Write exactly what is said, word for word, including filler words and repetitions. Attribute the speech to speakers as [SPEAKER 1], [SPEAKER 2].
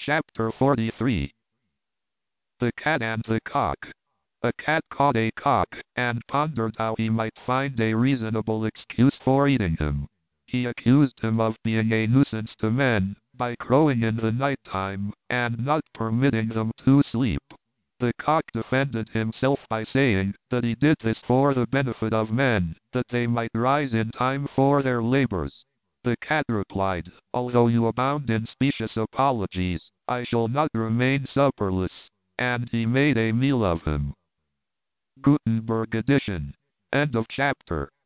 [SPEAKER 1] Chapter forty-three. The Cat and the Cock. A cat caught a cock, and pondered how he might find a reasonable excuse for eating him. He accused him of being a nuisance to men, by crowing in the night time, and not permitting them to sleep. The cock defended himself by saying that he did this for the benefit of men, that they might rise in time for their labors. The cat replied, "Although you abound in specious apologies, I shall not remain supperless," and he made a meal of him. Gutenberg edition. End of chapter.